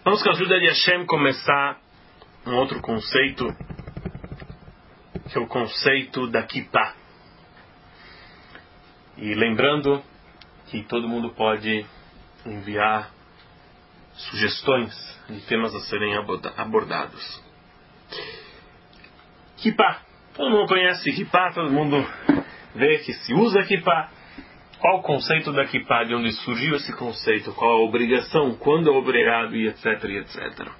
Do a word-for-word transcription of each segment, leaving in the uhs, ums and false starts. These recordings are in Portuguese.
Vamos, com a ajuda de Hashem, começar um outro conceito, que é o conceito da Kippah. E lembrando que todo mundo pode enviar sugestões de temas a serem abordados. Kippah. Todo mundo conhece Kippah, todo mundo vê que se usa Kippah. Qual o conceito da Kippah? De onde surgiu esse conceito? Qual a obrigação? Quando é obrigado? E etc, e etcétera.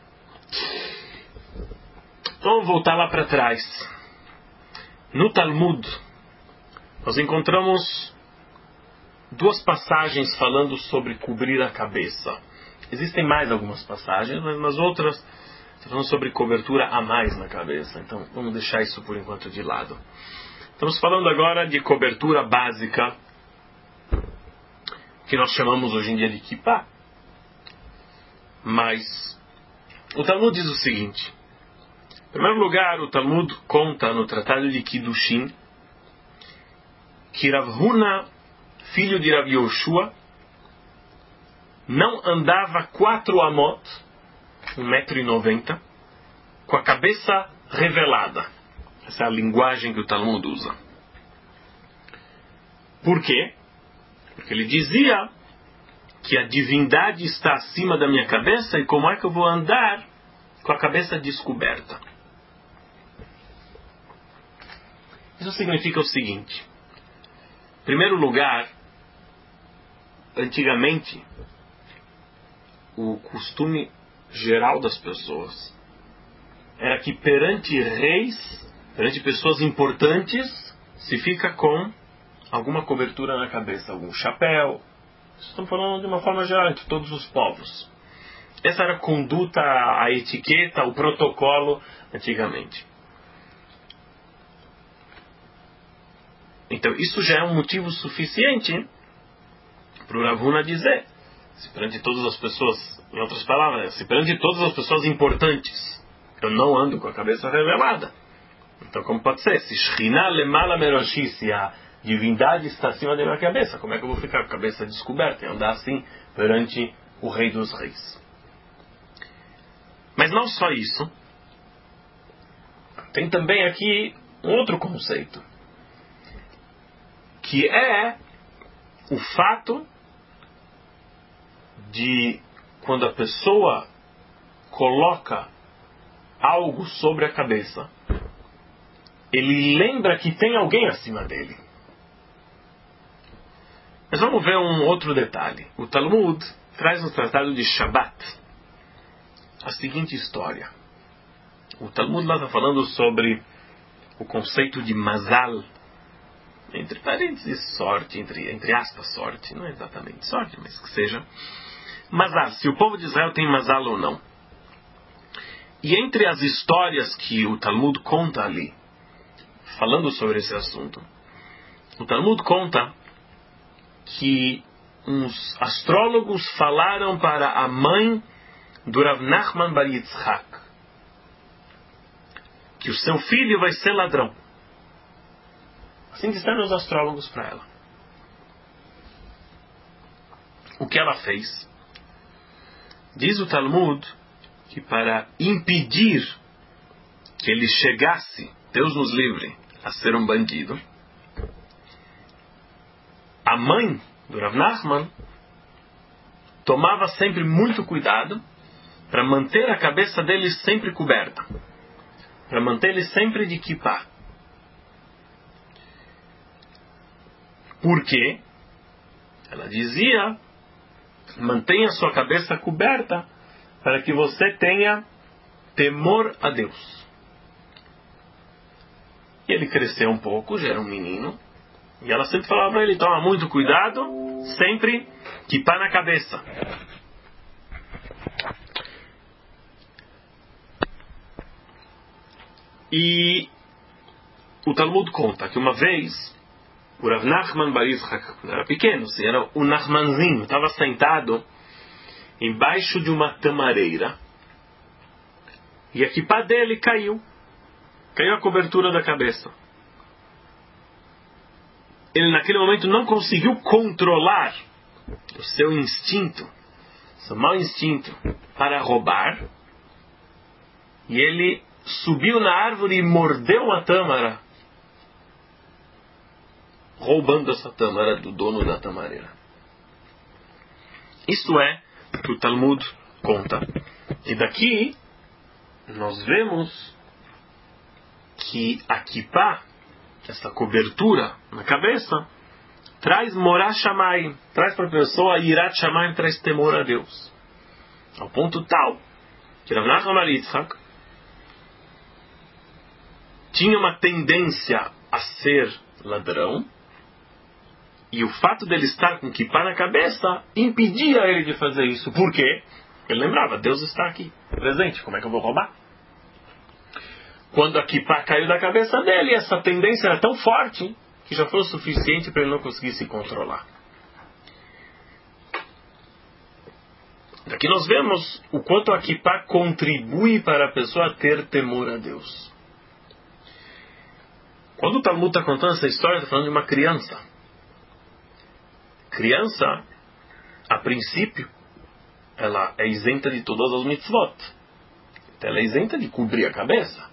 Então vamos voltar lá para trás. No Talmud, nós encontramos duas passagens falando sobre cobrir a cabeça. Existem mais algumas passagens, mas nas outras falando sobre cobertura a mais na cabeça. Então vamos deixar isso por enquanto de lado. Estamos falando agora de cobertura básica, que nós chamamos hoje em dia de Kippah. Mas o Talmud diz o seguinte. Em primeiro lugar, o Talmud conta no Tratado de Kiddushin que Rav Huna, filho de Rav Yoshua, não andava quatro amot, um metro e noventa, com a cabeça revelada. Essa é a linguagem que o Talmud usa. Por quê? Porque ele dizia que a divindade está acima da minha cabeça e como é que eu vou andar com a cabeça descoberta? Isso significa o seguinte. Em primeiro lugar, antigamente, o costume geral das pessoas era que perante reis, perante pessoas importantes, se fica com alguma cobertura na cabeça, algum chapéu. Estamos falando de uma forma geral, entre todos os povos. Essa era a conduta, a etiqueta, o protocolo antigamente. Então isso já é um motivo suficiente para o Rav Huna dizer, se perante todas as pessoas, em outras palavras, se perante todas as pessoas importantes, eu não ando com a cabeça revelada. Então como pode ser? Se Shekhinah lemala meroshi, se a divindade está acima da minha cabeça, como é que eu vou ficar com a cabeça descoberta e andar assim perante o Rei dos Reis? Mas não só isso. Tem também aqui um outro conceito, que é o fato de quando a pessoa coloca algo sobre a cabeça, ele lembra que tem alguém acima dele. Mas vamos ver um outro detalhe. O Talmud traz no Tratado de Shabbat a seguinte história. O Talmud lá está falando sobre o conceito de mazal, entre parênteses sorte, entre, entre aspas sorte, não é exatamente sorte, mas que seja mazal, se o povo de Israel tem mazal ou não. E entre as histórias que o Talmud conta ali, falando sobre esse assunto, o Talmud conta que uns astrólogos falaram para a mãe do Rav Nachman Bar Yitzchak que o seu filho vai ser ladrão. Assim disseram os astrólogos para ela. O que ela fez? Diz o Talmud que para impedir que ele chegasse, Deus nos livre, a ser um bandido, a mãe do Rav Nachman tomava sempre muito cuidado para manter a cabeça dele sempre coberta, para manter ele sempre de kippah. Por quê? Ela dizia, mantenha sua cabeça coberta para que você tenha temor a Deus. E ele cresceu um pouco, já era um menino, e ela sempre falava para ele, toma muito cuidado, sempre kippah na cabeça. E o Talmud conta que uma vez o Rav Nachman Bar Yitzchak, quando era pequeno, assim, era o Nachmanzinho, estava sentado embaixo de uma tamareira e a kippah dele caiu. Caiu a cobertura da cabeça. Ele naquele momento não conseguiu controlar o seu instinto, seu mau instinto, para roubar, e ele subiu na árvore e mordeu uma tâmara, roubando essa tâmara do dono da tamareira. Isto é o que o Talmud conta. E daqui nós vemos que a kippah, essa cobertura na cabeça, traz morah shamayim, traz para a pessoa yirat shamayim, traz temor a Deus. Ao ponto tal que Rav Nachman bar Yitzchak tinha uma tendência a ser ladrão, e o fato dele estar com kippah na cabeça impedia ele de fazer isso. Por quê? Ele lembrava, Deus está aqui, presente, como é que eu vou roubar? Quando a kippah caiu da cabeça dele, essa tendência era tão forte que já foi o suficiente para ele não conseguir se controlar. Daqui nós vemos o quanto a kippah contribui para a pessoa ter temor a Deus. Quando o Talmud está contando essa história, está falando de uma criança. Criança, a princípio, ela é isenta de todas as mitzvot. Então ela é isenta de cobrir a cabeça.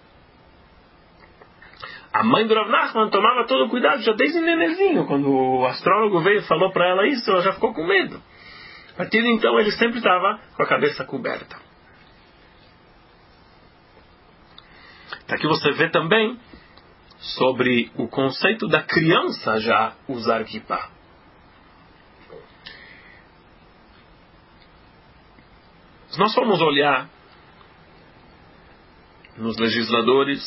A mãe do Rav Nachman tomava todo o cuidado já desde nenezinho. Quando o astrólogo veio e falou para ela isso, ela já ficou com medo. A partir de então ele sempre estava com a cabeça coberta. Aqui você vê também sobre o conceito da criança já usar kippah. Se nós formos olhar nos legisladores,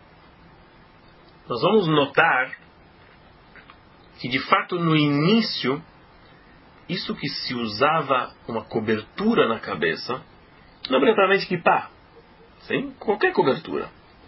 nós vamos notar que de fato no início, isso que se usava uma cobertura na cabeça, não obrigatoriamente kippah, sim, qualquer cobertura,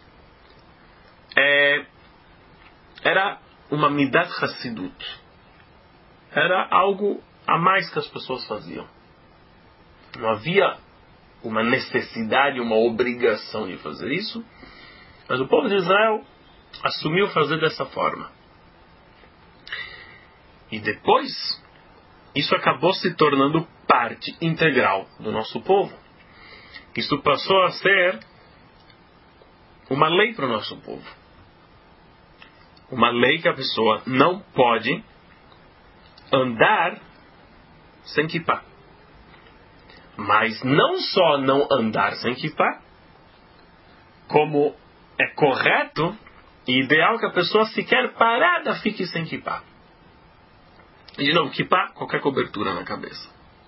é, era uma midat chassidut, era algo a mais que as pessoas faziam. Não havia uma necessidade, uma obrigação de fazer isso, mas o povo de Israel assumiu fazer dessa forma. E depois, isso acabou se tornando parte integral do nosso povo. Isso passou a ser uma lei para o nosso povo. Uma lei que a pessoa não pode andar sem kippah. Mas não só não andar sem kippah, como é correto e ideal que a pessoa sequer parada fique sem kippah. E de novo, kippah, qualquer cobertura na cabeça.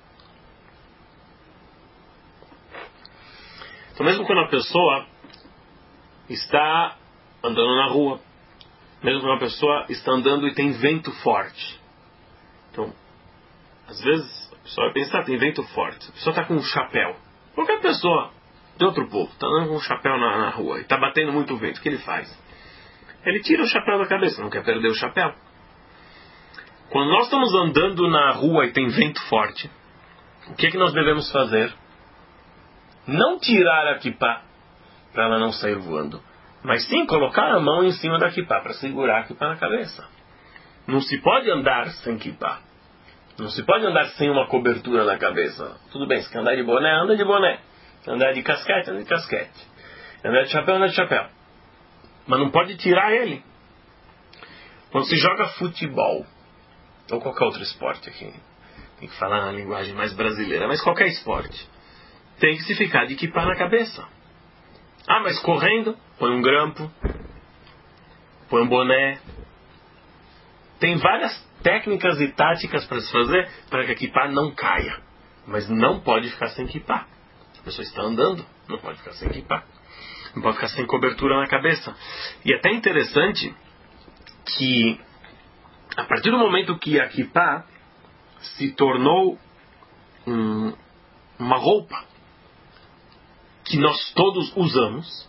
Então mesmo quando a pessoa está andando na rua, mesmo quando a pessoa está andando e tem vento forte. Então, às vezes a pessoa vai pensar, tem vento forte. A pessoa está com um chapéu. Qualquer pessoa de outro povo está andando com um chapéu na, na rua e está batendo muito vento. O que ele faz? Ele tira o chapéu da cabeça, não quer perder o chapéu. Quando nós estamos andando na rua e tem vento forte, o que é que nós devemos fazer? Não tirar a kippah para ela não sair voando, mas sim colocar a mão em cima da kippah para segurar a kippah na cabeça. Não se pode andar sem kippah. Não se pode andar sem uma cobertura na cabeça. Tudo bem, se quer andar de boné, anda de boné. Se quer andar de casquete, anda de casquete. Se andar de chapéu, anda de chapéu. Mas não pode tirar ele. Quando se joga futebol, ou qualquer outro esporte aqui, tem que falar na linguagem mais brasileira, mas qualquer esporte, tem que se ficar de kippah na cabeça. Ah, mas correndo, põe um grampo, põe um boné. Tem várias técnicas e táticas para se fazer para que a kippah não caia. Mas não pode ficar sem kippah. A pessoa está andando, não pode ficar sem kippah. Não pode ficar sem cobertura na cabeça. E é até interessante que a partir do momento que a kippah se tornou um, uma roupa que nós todos usamos,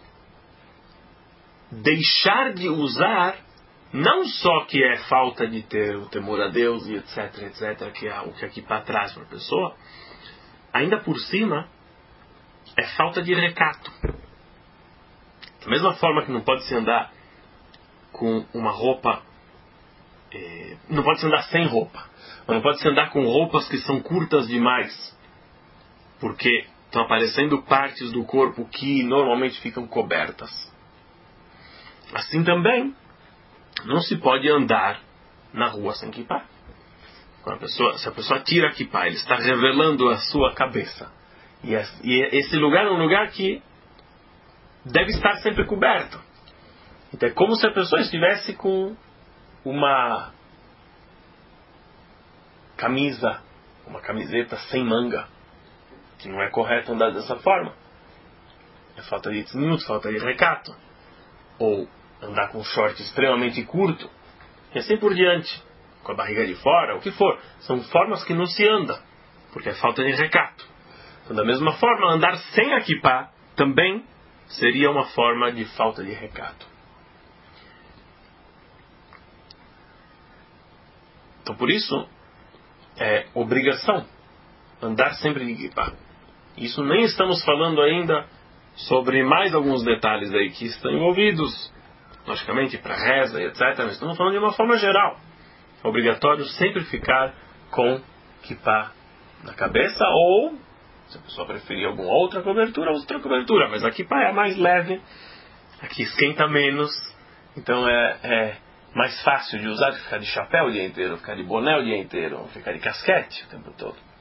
deixar de usar não só que é falta de ter o temor a Deus e etc, etc, que é o que a kippah traz para a pessoa, ainda por cima é falta de recato. Da mesma forma que não pode se andar com uma roupa, eh, não pode se andar sem roupa, mas não pode se andar com roupas que são curtas demais, porque estão aparecendo partes do corpo que normalmente ficam cobertas. Assim também, não se pode andar na rua sem kippah. Quando a pessoa, se a pessoa tira a kippah, ele está revelando a sua cabeça. E esse lugar é um lugar que deve estar sempre coberto. Então é como se a pessoa estivesse com uma camisa, uma camiseta sem manga, que não é correto andar dessa forma. É falta de tzniut, falta de recato. Ou andar com um short extremamente curto, e assim por diante, com a barriga de fora, o que for. São formas que não se anda, porque é falta de recato. Então, da mesma forma, andar sem a kippah também seria uma forma de falta de recato. Então, por isso, é obrigação andar sempre de kippah. Isso nem estamos falando ainda sobre mais alguns detalhes aí que estão envolvidos, logicamente, para reza e etcétera. Nós estamos falando de uma forma geral. É obrigatório sempre ficar com kippah na cabeça, ou, se a pessoa preferir alguma outra cobertura, outra cobertura. Mas a kippah é a mais leve, a que esquenta menos, então é, é mais fácil de usar que ficar de chapéu o dia inteiro, ficar de boné o dia inteiro, ficar de casquete o tempo todo.